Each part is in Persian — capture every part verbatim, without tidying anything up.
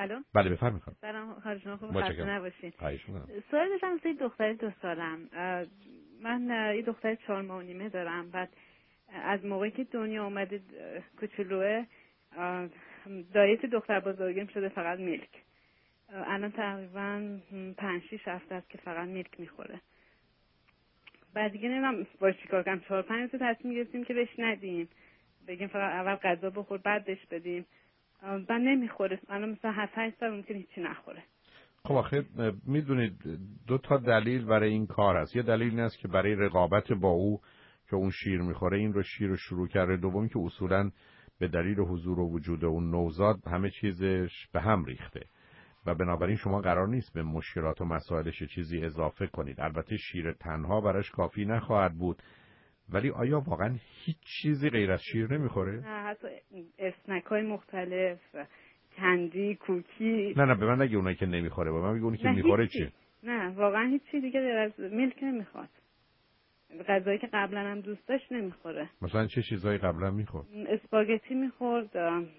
الو. بله بفرمایید. سلام، حال شما خوب؟ خسته نباشین. سوال داشتم سه دختر دو سالم. من یه دختر چهار ماه و نیمه دارم. بعد از موقعی که دنیا اومده کوچولوه دایت دختر بزرگیم شده فقط میلک. الان تقریبا پنج شیش هفته است که فقط میلک میخوره. بعد دیگه نمیدونم باش چیکار کنم. چهار پنج تا تصمیم گرفتیم که بهش ندیم، بگیم فقط اول غذا بخور بعد بهش بدیم. بعد نمیخوره. الان مثلا هفت هشت سال ممکنه هیچی نخوره. خب آخه میدونید دو تا دلیل برای این کار هست. یه دلیل این است که برای رقابت با او که اون شیر میخوره این رو شیر رو شروع کرده. دوم که اصولاً به دلیل حضور و وجود اون نوزاد همه چیزش به هم ریخته و بنابراین شما قرار نیست به مشکلات و مسائلش چیزی اضافه کنید. البته شیر تنها براش کافی نخواهد بود، ولی آیا واقعا هیچ چیزی غیر از شیر نمیخوره؟ نه، حتی اسنک‌های مختلف، کندی، کوکی. نه نه به من نگه اونایی که نمیخوره، به من میگه اونی که میخوره چی؟ نه واقعا هیچ چیزی دیگه غیر از میلک نمیخواد. غذایی که قبلا هم دوست داشت نمیخوره. مثلا چه چیزایی قبلا میخورد؟ اسپاگتی میخورد،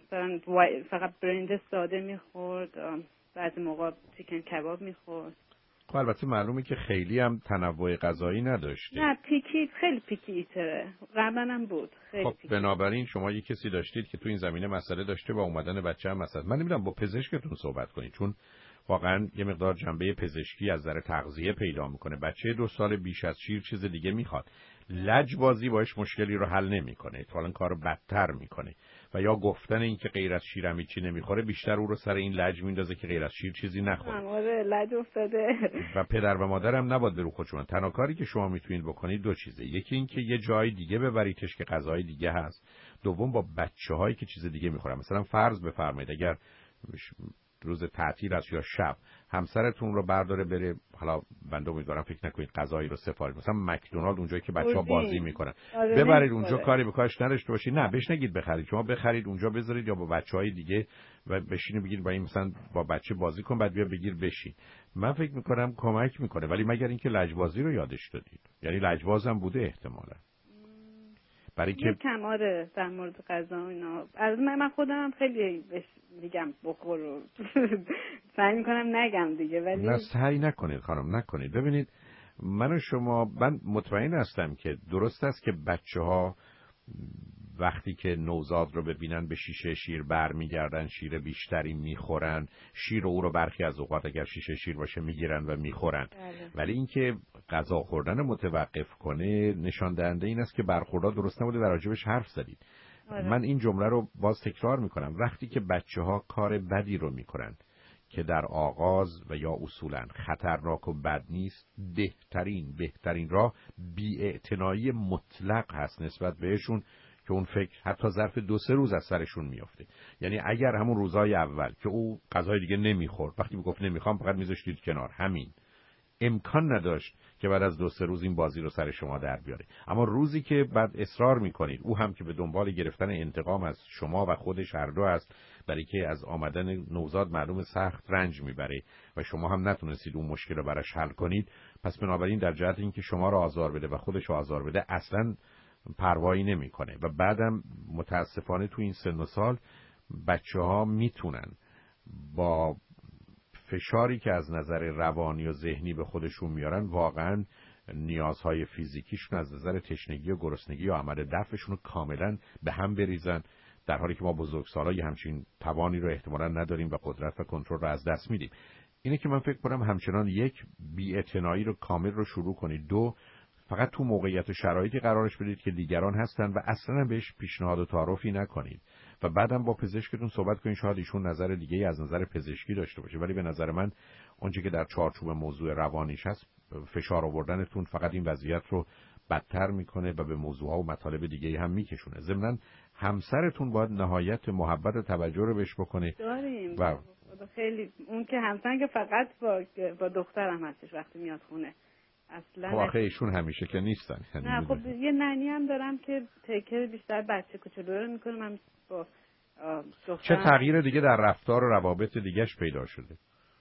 فقط برنج ساده میخورد، بعضی موقع چیکن کباب میخورد. خب البته معلومه که خیلی هم تنوع غذایی نداشته. نه پیکی، خیلی پیکی ایتره. قبلا هم بود خیلی خب پیکی. بنابراین شما یه کسی داشتید که تو این زمینه مسئله داشته با اومدن بچه هم مسئله. من نمیدونم با پزشکتون صحبت کنید، چون واقعا یه مقدار جنبه پزشکی از نظر تغذیه پیدا میکنه. بچه دو سال بیش از شیر چیز دیگه میخواد. لجبازی باش مشکلی رو حل نمیکنه، اتفاقا کارو بدتر میکنه. و یا گفتن این که غیر از شیر هم چیزی نمیخوره بیشتر او رو سر این لج میندازه که غیر از شیر چیزی نخوره. آره لج افتاده. و پدر و مادر هم نباید برو خودشون. تنها کاری که شما میتونید بکنید دو چیزه. یکی این که یه جای دیگه ببریدش که غذای دیگه هست. دوم با بچه‌هایی که چیز دیگه میخورن. مثلا فرض بفرمایید اگر روز تعطیل است یا شب همسرتون رو برداره بره، حالا بنده امیدوارم فکر نکنید غذایی رو سفارش، مثلا مکدونالد اونجایی که بچه‌ها بازی میکنن، آره ببرید اونجا کاری به کارش نداشته باشید. نه بهش نگید بخرید، شما بخرید اونجا بذارید یا با بچهای دیگه و بشینید بگید با این مثلا با بچه بازی کن بعد بیا بگیر بشین. من فکر میکنم کمک میکنه، ولی مگر اینکه لجبازی رو یادش دادید. یعنی لجبازم بوده احتمالاً. برای که کم آره در مورد غذا و اینا. از من من خودم خیلی بهش میگم بخور و سعی میکنم نگم دیگه، ولی نه سعی نکنید خانم، نکنید. ببینید من و شما، من مطمئن هستم که درست است که بچه‌ها وقتی که نوزاد رو ببینن به شیشه شیر برمیگردن، شیر بیشتری میخورن، شیر او رو برخی از اوقات اگر شیشه شیر باشه میگیرن و میخورن. بله. ولی اینکه غذا خوردن متوقف کنه نشان دهنده این است که برخوردها درست نبوده و راجبش حرف زدید. آره. من این جمله رو باز تکرار میکنم. وقتی که بچه‌ها کار بدی رو میکنن که در آغاز و یا اصولاً خطرناک و بد نیست، بهترین بهترین راه بی‌اعتنایی مطلق هست نسبت بهشون که اون فکر حتی ظرف دو سه روز از سرشون میافته. یعنی اگر همون روزای اول که او غذای دیگه نمیخورد، وقتی میگفت نمیخوام فقط میذاشتید کنار، همین امکان نداشت که بعد از دو سه روز این بازی رو سر شما در بیاره. اما روزی که بعد اصرار میکنید، او هم که به دنبال گرفتن انتقام از شما و خودش هر دو است، برای که از آمدن نوزاد معلوم سخت رنج میبره و شما هم نتونستید اون مشکل رو براش حل کنید، پس بنابراین در جهت اینکه شما رو آزار بده و خودش رو آزار بده اصلاً پروایی نمیکنه. و بعدم متاسفانه تو این سن و سال بچه‌ها میتونن با فشاری که از نظر روانی و ذهنی به خودشون میارن واقعا نیازهای فیزیکیشون از نظر تشنگی و گرسنگی و عمل دفعشون رو کاملا به هم بریزن، در حالی که ما بزرگسالا یه همچین توانی رو احتمالاً نداریم و قدرت و کنترل رو از دست میدیم. اینه که من فکر کنم همچنان یک بی‌اعتنایی رو کامل رو شروع کنید، دو فقط تو موقعیت و شرایطی قرارش بدید که دیگران هستن و اصلا بهش پیشنهاد و تعارفی نکنید و بعدم با پزشکتون صحبت کنید، شاید ایشون نظر دیگه‌ای از نظر پزشکی داشته باشه. ولی به نظر من اونچه که در چارچوب موضوع روانیش هست، فشار آوردنتون فقط این وضعیت رو بدتر میکنه و به موضوعها و مطالب دیگه‌ای هم میکشونه. ضمناً همسرتون باید نهایت محبت و توجه رو بهش بکنه. داریم و خیلی اون که همسن که فقط با با دخترم هستش وقتی میاد خونه. اصلا خب آخه ایشون همیشه که نیستن. نه خب یه ننی هم دارم که تکر بیشتر بچه کوچولو رو میکنه. من با چه تغییر دیگه در رفتار و روابط دیگهش پیدا شده؟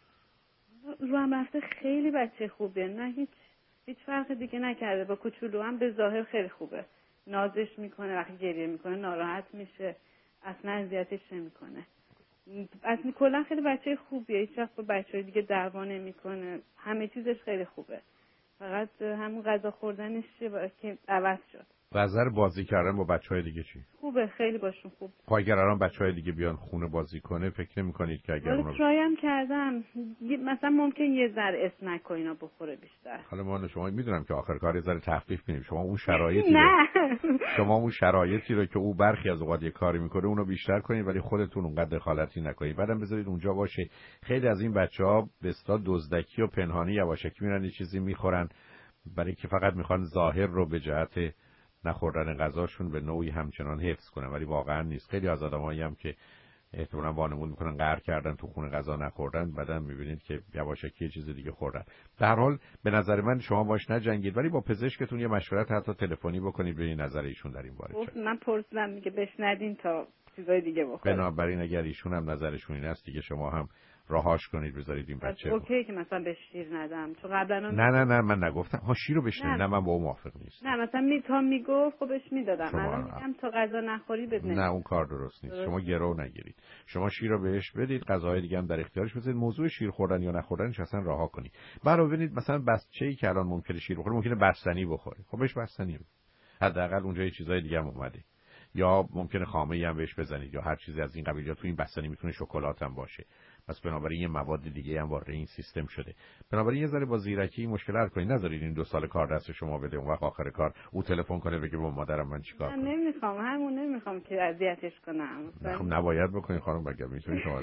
رو هم رفته خیلی بچه خوبه، نه هیچ هیچ فرق دیگه نکرده. با کوچولو هم به ظاهر خیلی خوبه، نازش میکنه، وقتی گریه میکنه ناراحت میشه، اصلا اذیتش نمیکنه. اصلا کلا خیلی بچه خوبیه، هیچ وقت با بچه‌های دیگه دعوا نمیکنه، همه چیزش خیلی خوبه، فقط همون غذا خوردنش که عوض شد. نظر بازی کردن با بچهای دیگه چی؟ خوبه، خیلی باشون خوب. خب اگر الان بچهای دیگه بیان خونه بازی کنه فکر نمی‌کنید که اگر اونا ترای هم کردم مثلا ممکن یه ذره اسنک و اینا بخوره بیشتر. حالا ما شما میدونم که آخر کار یه ذره تخفیف میدیم، شما اون شرایطی رو نه شما اون شرایطی رو که او برخی از اوقات یه کاری میکنه اونو بیشتر کنید ولی خودتون اونقدر دخالتی نکنید، بعدم بذارید اونجا باشه. خیلی از این بچه‌ها به اصطلاح دزدکی و پنهانی یواشکی میرن یه چیزی میخورن برای که فقط میخوان ظاهر رو به جهت نخوردن غذاشون به نوعی همچنان حفظ کنن، ولی واقعا نیست. خیلی از آدمایی هم که احتمالاً وانمود میکنن قهر کردن تو خونه غذا نخوردن، بعدم میبینید که یواشکی یه چیز دیگه خوردن. به هر حال به نظر من شما باش نجنگید ولی با پزشکتون یه مشورت حتی تلفنی بکنید ببینید نظر ایشون در این باره چیه. من پرسیدم میگه بش ندین تا چیزای دیگه بخوره. بنابراین اگر ایشون هم نظرشون این است دیگه شما هم راهاش کنید بذارید این بچه. اوکی که مثلا بهش شیر ندم چون قبلا نه نه نه من نگفتم ها شیر رو بشنید. نه. نه من با اون موافق نیستم. نه مثلا می تا میگفت خب بهش میدادم. شما... الان میگم تا غذا نخوری بده. نه اون کار درست نیست. درست. شما گرو نگیرید. شما شیر رو بهش بدید، غذاهای دیگه هم در اختیارش بذارید. موضوع شیر خوردن یا نخوردنش اصلا رها کنید. برای ببینید مثلا بچه‌ای که الان ممکنه شیر بخوره ممکنه بستنی بخوره. خب بهش بستنی بدید. حداقل اونجا یه چیزای دیگه هم اومده. یا ممکنه خامه‌ای هم بهش بزنید یا هر چیزی از این قبیل. یا تو این بستنی میتونه شکلات هم باشه. پس بنابراین یه مواد دیگه هم وارد این سیستم شده. بنابراین یه ذره با زیرکی این مشکل حل کنید. نذارید این دو سال کار دست شما بده اون وقت آخر کار او تلفن کنه بگه با مادرم من چیکار کنم. من نمیخوام، همون نمیخوام که اذیتش کنم. خب نباید بکنید خانم، بگم میتونید شما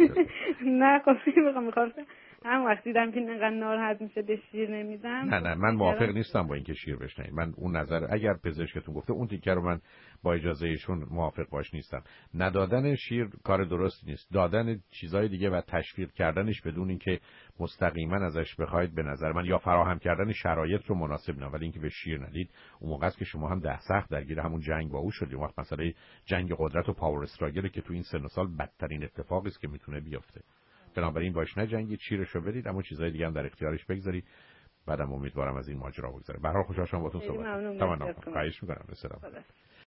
نه خب میخوام میخواستم هم وقتی دیدم که اینقدر ناراحت میشه به شیر نمیدم. نه نه من موافق نیستم با اینکه شیر بشنید. من اون نظر اگر پزشکتون گفته اون تیکه رو من با اجازه ایشون موافق باش نیستم. ندادن شیر کار درستی نیست. دادن چیزای دیگه و تشویق کردنش بدون اینکه مستقیما ازش بخواید به نظر من یا فراهم کردن شرایط رو مناسب نه، ولی اینکه به شیر ندید اون موقع است که شما هم ده سخت درگیر همون جنگ با او شدید. وقت مسئله جنگ قدرت و پاور استراگل که تو این سن و سال بدترین اتفاقی است که میتونه بیفته. بنابراین باش نجنگید، شیرشو بدید اما چیزای دیگه هم در اختیارش بگذارید. بعدم امیدوارم از این ماجرا بگذره. به هر حال خوشحال شدم باهاتون صحبت کردم. تمام. خواهش می‌کنم. سلام.